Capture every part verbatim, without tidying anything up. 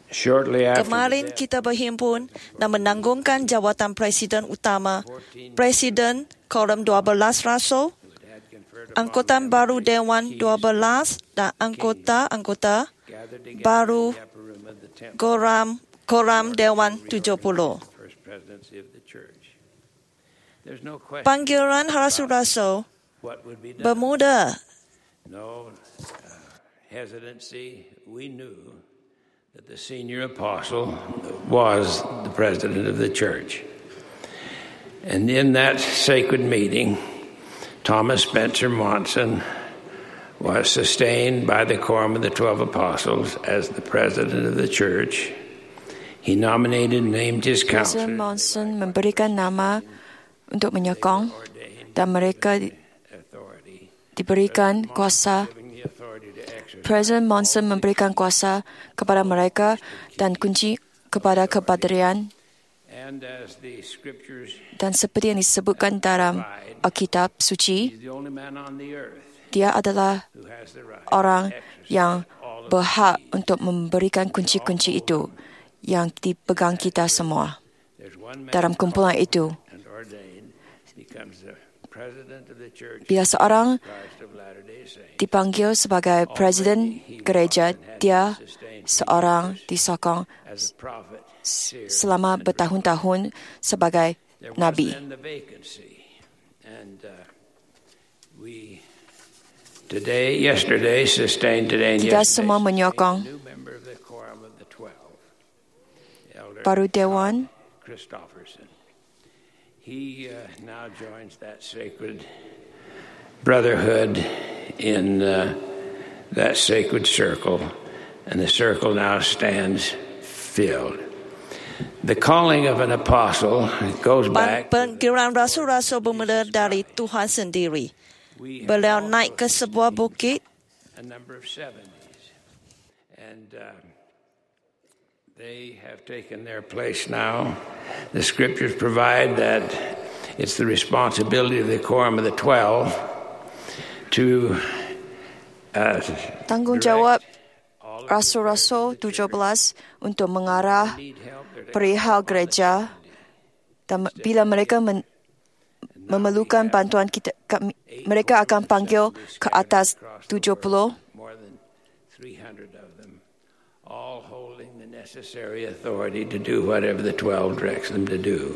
Shortly after Kemarin kita berhimpun dan menanggungkan jawatan Presiden Utama, Presiden Quorum dua belas Rasul, angkutan baru Dewan dua belas dan anggota-anggota baru Quorum, Quorum Dewan tujuh puluh. Panggilan rasul-rasul bermula. No hesitancy. We knew that the senior apostle was the president of the church. And in that sacred meeting, Thomas Spencer Monson was sustained by the quorum of the twelve apostles as the president of the church. He nominated and named his President counselors. Monson memberikan nama untuk menyokong dan mereka diberikan kuasa. Presiden Monson memberikan kuasa kepada mereka dan kunci kepada kepadrian. Dan seperti yang disebutkan dalam Alkitab Suci, dia adalah orang yang berhak untuk memberikan kunci-kunci itu yang dipegang kita semua. Dalam kumpulan itu, bila seorang dipanggil sebagai presiden gereja, dia seorang disokong selama bertahun-tahun sebagai nabi. Today, yesterday, sustained today and Kita yesterday, semua menyokong baru Dewan. Christofferson. He uh, now joins that sacred brotherhood in uh, that sacred circle, and the circle now stands filled. The calling of an apostle goes back. Panggilan rasul-rasul bermula dari Tuhan sendiri. Beliau naik ke sebuah bukit. A number of seventies, and uh, they have taken their place now. The scriptures provide that it's the responsibility of the quorum of the twelve to uh, Tanggungjawab rasul-rasul tujuh belas untuk mengarah perihal gereja, dan bila mereka men, memerlukan bantuan kita, mereka akan panggil ke atas tujuh puluh. more than three hundred of them, all holding the necessary authority to do whatever the twelve directs them to do.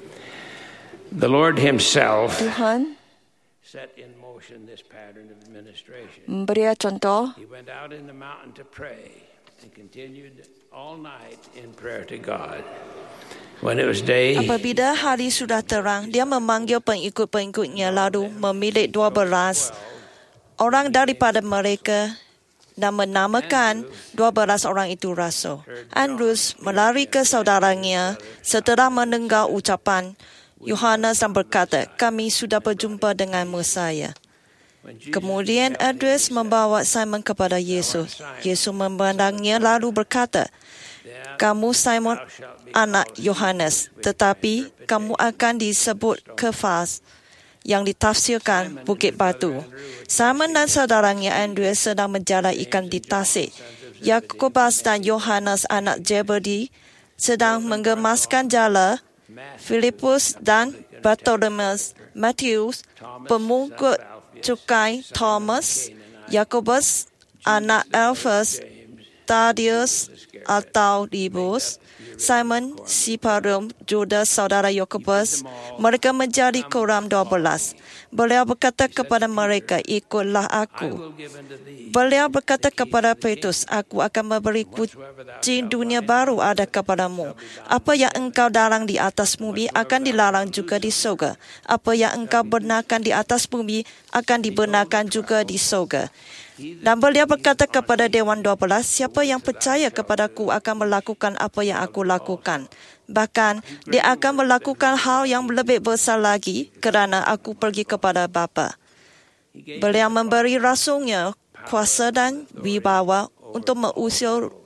The Lord himself Tuhan set in motion this pattern of administration. memberi contoh. He went out in the mountain to pray and continued all night in prayer to God. When it was day, Apabila hari sudah terang, dia memanggil pengikut-pengikutnya lalu memilih dua belas orang daripada mereka dan menamakan dua belas orang itu rasul. Andrews melari ke saudaranya setelah mendengar ucapan Yohanes dan berkata, kami sudah berjumpa dengan Mesaya. Kemudian Andrews membawa Simon kepada Yesus. Yesus memandangnya lalu berkata, kamu Simon anak Yohanes, tetapi kamu akan disebut Kefas, yang ditafsirkan Bukit Batu. Simon dan saudaranya Andrews sedang menjala ikan di tasik. Yakobus dan Yohanes anak Zebedi sedang menggemaskan jala. Filipus dan Bartolomeus, Matthews, pemungut cukai Thomas, Yakobus anak Alphaeus, Thaddeus atau Didymus, Simon Siparum, Judas saudara Yakobus, mereka menjadi quorum dua belas. Beliau berkata kepada mereka, ikutlah aku. Beliau berkata kepada Petrus, aku akan memberi kunci dunia baru ada kepadamu. Apa yang engkau larang di atas bumi akan dilarang juga di surga. Apa yang engkau benarkan di atas bumi akan dibenarkan juga di surga. Dan beliau berkata kepada Dewan dua belas, siapa yang percaya kepadaku akan melakukan apa yang aku lakukan. Bahkan, dia akan melakukan hal yang lebih besar lagi kerana aku pergi kepada Bapa. Beliau memberi rasulnya kuasa dan wibawa untuk mengusir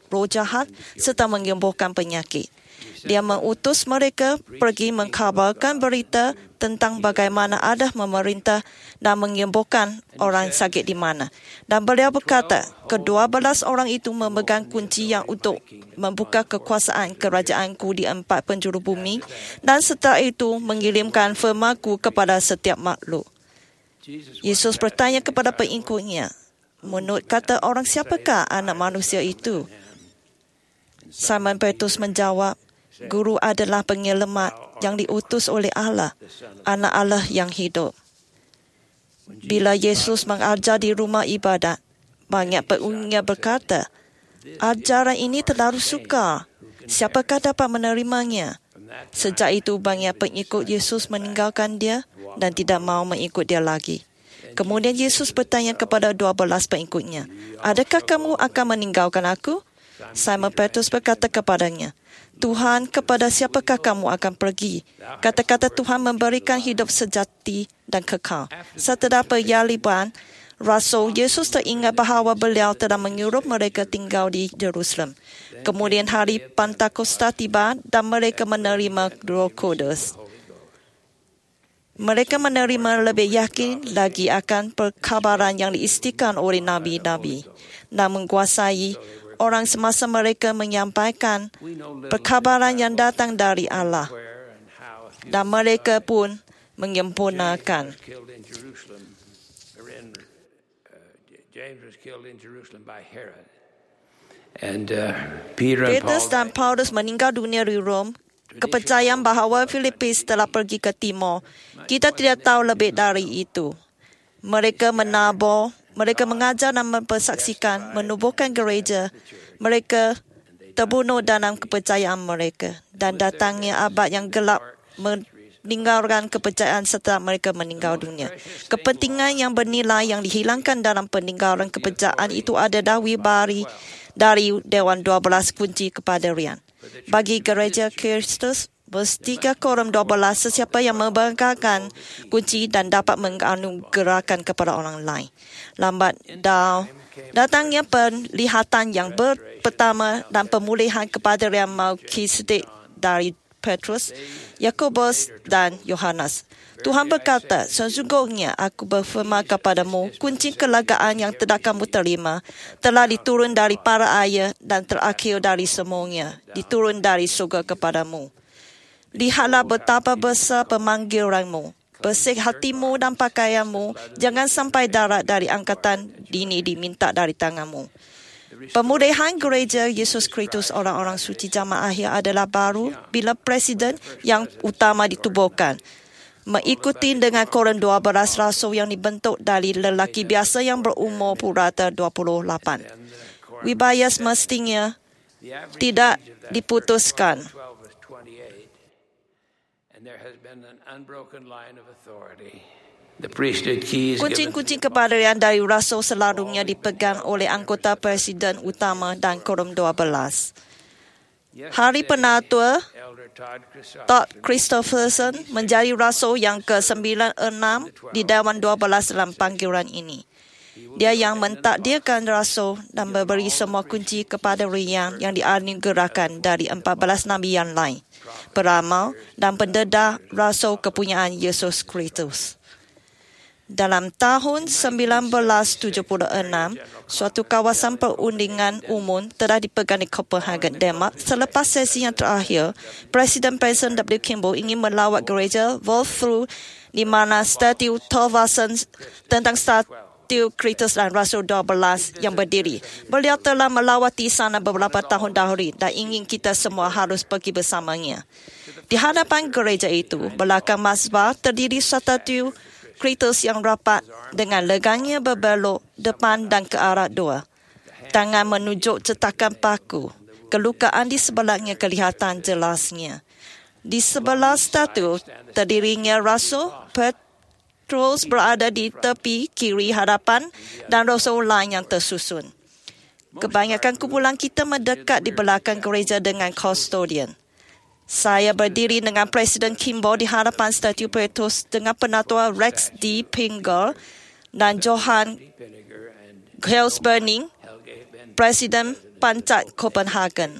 roh jahat serta menyembuhkan penyakit. Dia mengutus mereka pergi mengkhabarkan berita tentang bagaimana Allah memerintah dan menyembuhkan orang sakit di mana. Dan beliau berkata, kedua belas orang itu memegang kunci yang untuk membuka kekuasaan kerajaanku di empat penjuru bumi dan setelah itu mengirimkan firman-Ku kepada setiap makhluk. Yesus bertanya kepada pengikutnya, menurut kata orang siapakah anak manusia itu? Simon Petrus menjawab, Guru adalah penyelamat yang diutus oleh Allah, anak Allah yang hidup. Bila Yesus mengajar di rumah ibadat, banyak pengunjungnya berkata, ajaran ini terlalu sukar. Siapakah dapat menerimanya? Sejak itu banyak pengikut Yesus meninggalkan dia dan tidak mahu mengikut dia lagi. Kemudian Yesus bertanya kepada dua belas pengikutnya, adakah kamu akan meninggalkan aku? Simon Petrus berkata kepadanya, Tuhan, kepada siapakah kamu akan pergi? Kata-kata Tuhan memberikan hidup sejati dan kekal. Setelah perjalanan Rasul, Yesus teringat bahawa beliau telah menyuruh mereka tinggal di Jerusalem. Kemudian hari Pentakosta tiba dan mereka menerima Roh Kudus. Mereka menerima lebih yakin lagi akan perkabaran yang diisytikan oleh Nabi-Nabi dan menguasai orang semasa mereka menyampaikan perkabaran yang datang dari Allah. Dan mereka pun menyempurnakan. Petrus dan Paulus meninggal dunia di Rom. Kepercayaan bahawa Filipus telah pergi ke timur. Kita tidak tahu lebih dari itu. Mereka menabur, mereka mengajar dan mempersaksikan, menubuhkan gereja. Mereka terbunuh dalam kepercayaan mereka. Dan datangnya abad yang gelap meninggalkan kepercayaan setelah mereka meninggal dunia. Kepentingan yang bernilai yang dihilangkan dalam peninggalan kepercayaan itu adalah wibari dari Dewan dua belas kunci kepada Rian. Bagi gereja Kristus, Tiga Korintus dua belas, sesiapa yang membanggakan kunci dan dapat menganugerahkan kepada orang lain. Lambat daun, datangnya penglihatan yang ber- pertama dan pemulihan kepada Rian Melkisedek dari Petrus, Yakobus dan Yohanes. Tuhan berkata, sesungguhnya aku berfirman kepadamu, kunci kelegaan yang telah kamu terima telah diturun dari para ayah dan terakhir dari semuanya, diturun dari surga kepadamu. Lihatlah betapa besar pemanggilanmu, bersih hatimu dan pakaianmu, jangan sampai darat dari angkatan dini diminta dari tanganmu. Pemulihan gereja Yesus Kristus orang-orang suci zaman akhir adalah baru bila presiden yang utama ditubuhkan. Mengikuti dengan Korintus dua belas rasul yang dibentuk dari lelaki biasa yang berumur purata dua puluh lapan. Wibaya semestinya tidak diputuskan. Kuncing-kuncing kepadanya dari rasul selalunya dipegang oleh anggota presiden utama dan Korintus dua belas. Hari Penatua, Todd Christopherson menjadi rasul yang ke sembilan puluh enam di Dewan dua belas dalam panggilan ini. Dia yang mentakdirkan rasul dan memberi semua kunci kepada Rian yang dianugerahkan dari empat belas nabi yang lain, peramal dan pendedah rasul kepunyaan Yesus Kristus. Dalam tahun sembilan belas tujuh puluh enam, suatu kawasan perundingan umum telah dipegang di Copenhagen, Denmark. Selepas sesi yang terakhir, Presiden President W. Kimball ingin melawat gereja Volthru di mana statu Thorvaldsen tentang statu Kristus dan Rasul dua belas yang berdiri. Beliau telah melawati sana beberapa tahun dahulu dan ingin kita semua harus pergi bersamanya. Di hadapan gereja itu, belakang mazbah terdiri statu Kristus yang rapat dengan leganya berbelok depan dan ke arah dua. Tangan menunjuk cetakan paku. Kelukaan di sebelahnya kelihatan jelasnya. Di sebelah statu terdirinya Rasul Petrus berada di tepi kiri hadapan dan rasul lain yang tersusun. Kebanyakan kumpulan kita mendekat di belakang gereja dengan kustodian. Saya berdiri dengan Presiden Kimball di hadapan statu Petrus dengan penatua Rex D. Pingle dan Johann Helsberning, Presiden pancat Copenhagen.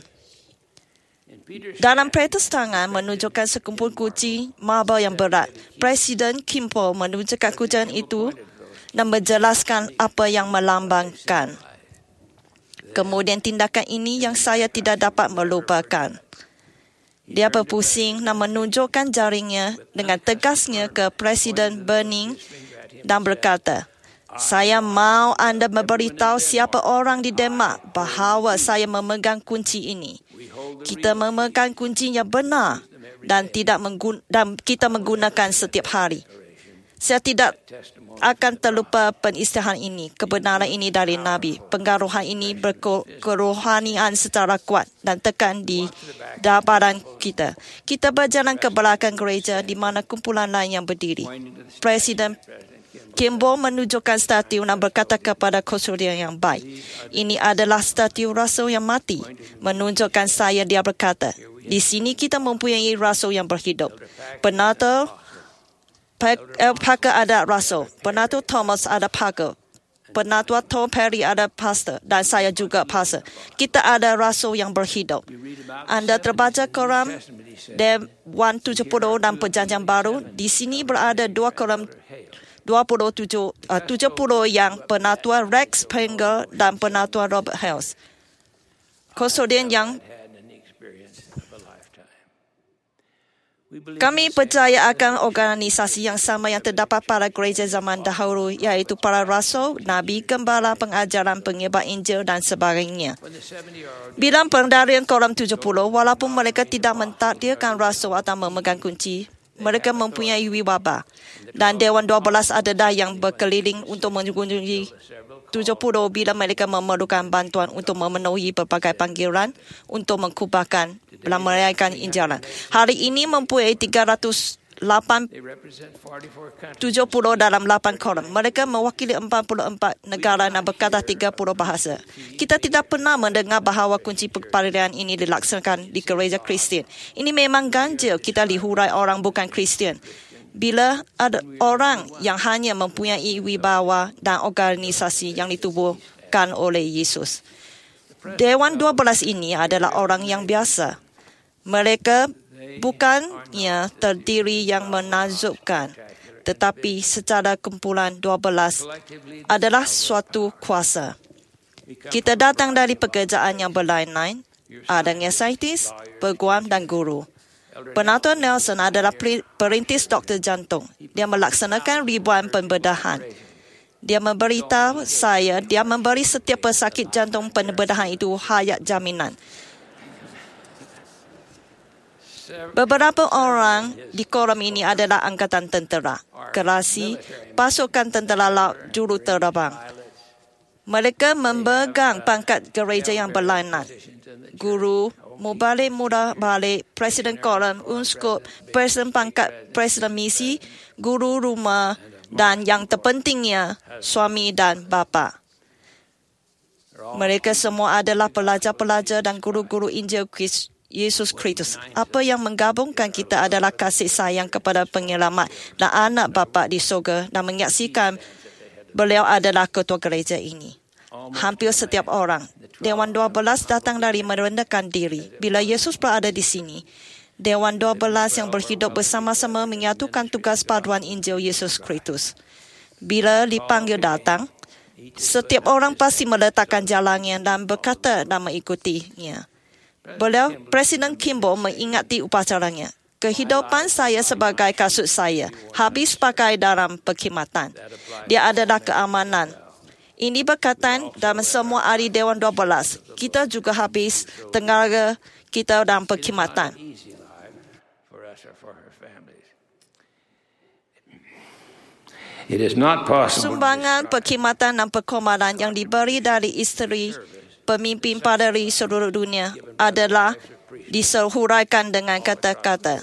Dalam peretas tangan menunjukkan sekumpul kunci marble yang berat. Presiden Kimball menunjukkan kunci itu dan menjelaskan apa yang melambangkan. Kemudian tindakan ini yang saya tidak dapat melupakan. Dia berpusing dan menunjukkan jaringnya dengan tegasnya ke Presiden Berning dan berkata, "Saya mahu anda memberitahu siapa orang di Denmark bahawa saya memegang kunci ini. Kita memegang kunci yang benar dan tidak menggun- dan kita menggunakan setiap hari. Saya tidak akan terlupa peristihaan ini. Kebenaran ini dari Nabi. Pengaruhan ini berkerohanian secara kuat dan tekan di badan kita. Kita berjalan ke belakang gereja di mana kumpulan lain yang berdiri. Presiden Kimball menunjukkan statu dan berkata kepada kustodian yang baik, "Ini adalah statu rasul yang mati." Menunjukkan saya, dia berkata, "Di sini kita mempunyai rasul yang berhidup. Penatua Parker ada rasul. Penatua Thomas ada Parker. Penatua Tom Perry ada pastor. Dan saya juga pastor. Kita ada rasul yang berhidup." Anda terbaca koram Dewan tujuh puluh dan Perjanjian Baru. Di sini berada dua koram dua puluh tujuh, uh, tujuh puluh yang Penatua Rex Springer dan Penatua Robert Hales. Kustodian yang kami percaya akan organisasi yang sama yang terdapat pada gereja zaman dahulu, iaitu para rasul, nabi, gembala, pengajaran, penyebar Injil dan sebagainya. Bila pendarian koram tujuh puluh, walaupun mereka tidak mentakdirkan rasul atau memegang kunci, mereka mempunyai wibawa. Dan Dewan dua belas adalah yang berkeliling untuk mengunjungi tujuh puluh bila mereka memerlukan bantuan untuk memenuhi berbagai panggilan untuk mengkubahkan dan merayakan Injilan. Hari ini mempunyai tiga ratus tujuh puluh dalam lapan koram. Mereka mewakili empat puluh empat negara dan berkata tiga puluh bahasa. Kita tidak pernah mendengar bahawa kunci perpalian ini dilaksanakan di gereja Kristian. Ini memang ganjil kita dihurai orang bukan Kristian. Bila ada orang yang hanya mempunyai wibawa dan organisasi yang ditubuhkan oleh Yesus. Dewan dua belas ini adalah orang yang biasa. Mereka bukannya terdiri yang menakjubkan, tetapi secara kumpulan dua belas adalah suatu kuasa. Kita datang dari pekerjaan yang berlain-lain, adanya saintis, peguam dan guru. Penatua Nelson adalah perintis doktor jantung. Dia melaksanakan ribuan pembedahan. Dia memberitahu saya, dia memberi setiap pesakit jantung pembedahan itu hayat jaminan. Beberapa orang di koram ini adalah angkatan tentera, gerasi, pasukan tentera laut, juru terbang. Mereka memegang pangkat gereja yang berlainan. Guru, mubalik murah balik, presiden koram, unskup, presiden pangkat, presiden misi, guru rumah, dan yang terpentingnya, suami dan bapa. Mereka semua adalah pelajar-pelajar dan guru-guru Injil Kristus. Yesus Kristus. Apa yang menggabungkan kita adalah kasih sayang kepada penyelamat dan anak bapa di surga dan menyaksikan beliau adalah ketua gereja ini. Hampir setiap orang. Dewan dua belas datang dari merendahkan diri. Bila Yesus berada di sini, Dewan dua belas yang berhidup bersama-sama menyatukan tugas paduan Injil Yesus Kristus. Bila dipanggil datang, setiap orang pasti meletakkan jalannya dan berkata dan mengikutinya. Beliau, Presiden Kimball mengingati upacaranya. Kehidupan saya sebagai kasut saya habis pakai dalam perkhidmatan. Dia adalah keamanan. Ini berkaitan dalam semua hari Dewan dua belas. Kita juga habis tenaga kita dalam perkhidmatan. Sumbangan perkhidmatan dan perkomadan yang diberi dari isteri pemimpin padri seluruh dunia adalah diserhuraikan dengan kata-kata.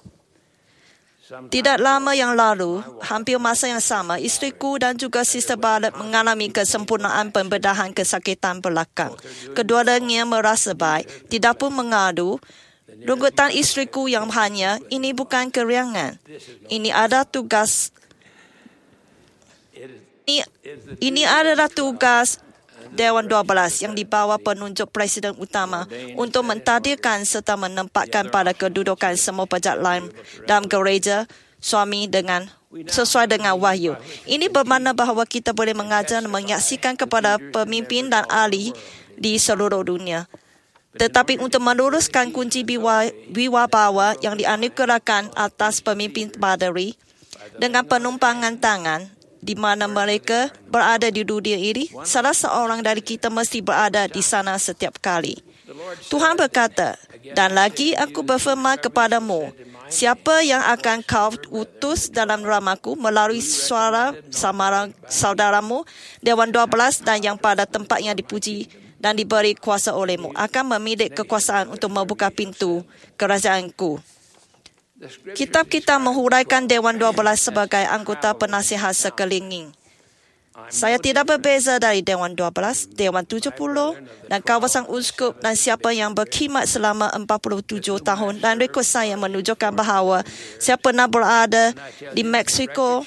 Tidak lama yang lalu, hampir masa yang sama, isteriku dan juga Sister Bartlett mengalami kesempurnaan pembedahan kesakitan belakang. Keduanya merasa baik, tidak pun mengadu. Rungutan isteriku yang hanya, ini bukan keringan. Ini ada tugas. Ini, ini adalah tugas Dewan dua belas yang dibawa penunjuk Presiden Utama untuk mentadbirkan serta menempatkan pada kedudukan semua pejabat lain dalam gereja suami dengan sesuai dengan wahyu. Ini bermakna bahawa kita boleh mengajar dan menyaksikan kepada pemimpin dan ahli di seluruh dunia. Tetapi untuk meluruskan kunci wibawa yang dianugerahkan atas pemimpin paderi dengan penumpangan tangan di mana mereka berada di dunia ini, salah seorang dari kita mesti berada di sana setiap kali. Tuhan berkata, dan lagi aku berfirman kepadamu, siapa yang akan kau utus dalam namaku melalui suara samaran saudaramu, Dewan dua belas dan yang pada tempatnya dipuji dan diberi kuasa olehmu, akan memiliki kekuasaan untuk membuka pintu kerajaanku. Kitab kita menghuraikan Dewan dua belas sebagai anggota penasihat sekeliling. Saya tidak berbeza dari Dewan dua belas, Dewan tujuh puluh dan kawasan uskup dan siapa yang berkhidmat selama empat puluh tujuh tahun, dan rekod saya menunjukkan bahawa saya pernah berada di Meksiko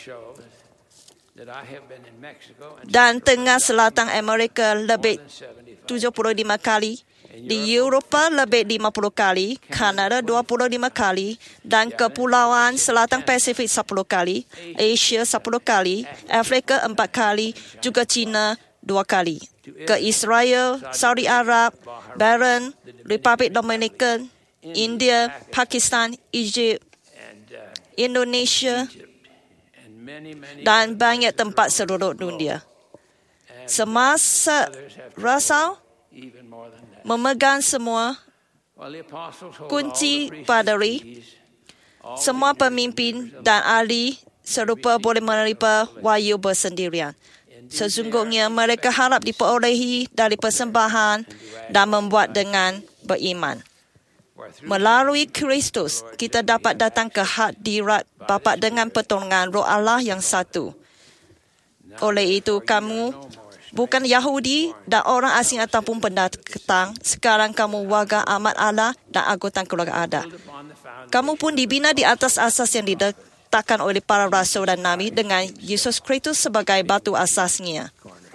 dan tengah selatan Amerika lebih tujuh puluh lima kali, di Eropah lebih lima puluh kali, Kanada dua puluh lima kali, dan Kepulauan Selatan Pasifik sepuluh kali, Asia sepuluh kali, Afrika empat kali, juga China dua kali, ke Israel, Saudi Arab, Bahrain, Republik Dominikan, India, Pakistan, Egypt, Indonesia, dan banyak tempat seluruh dunia. Semasa Rasul memegang semua kunci paderi, semua pemimpin dan ahli serupa boleh menerima wahyu bersendirian. Sesungguhnya mereka harap diperolehi dari persembahan dan membuat dengan beriman. Melalui Kristus, kita dapat datang ke hadirat Bapa dengan pertolongan Roh Allah yang satu. Oleh itu, kamu bukan Yahudi dan orang asing ataupun pendatang, sekarang kamu warga amat Allah dan anggota keluarga Allah. Kamu pun dibina di atas asas yang diletakkan oleh para rasul dan nabi dengan Yesus Kristus sebagai batu asasnya.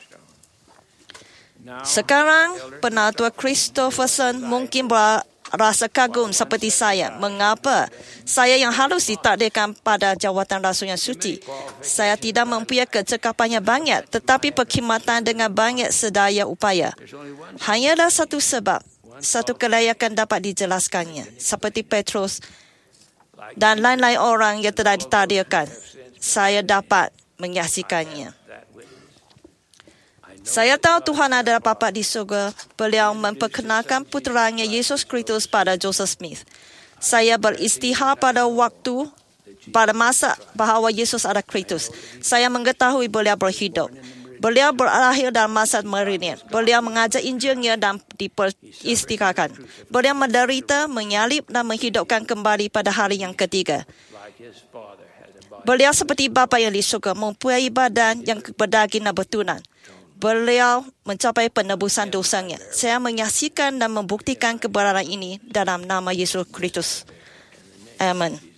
Sekarang, penatua Christopherson mungkin rasa kagum seperti saya. Mengapa saya yang harus ditakdirkan pada jawatan rasul yang suci? Saya tidak mempunyai kecekapan yang banyak, tetapi perkhidmatan dengan banyak sedaya upaya. Hanyalah satu sebab, satu kelayakan dapat dijelaskannya. Seperti Petrus dan lain-lain orang yang telah ditakdirkan, saya dapat menyaksikannya. Saya tahu Tuhan adalah Bapa di surga. Beliau memperkenalkan puteranya Yesus Kristus pada Joseph Smith. Saya beristihar pada waktu, pada masa bahawa Yesus adalah Kristus. Saya mengetahui beliau berhidup. Beliau berakhir dalam masa milenium. Beliau mengajar Injilnya dan diperistikahkan. Beliau menderita, menyalib dan menghidupkan kembali pada hari yang ketiga. Beliau seperti Bapa yang di surga, mempunyai badan yang berdaging dan bertunan. Beliau mencapai penebusan dosanya. Saya menyaksikan dan membuktikan kebenaran ini dalam nama Yesus Kristus. Amen.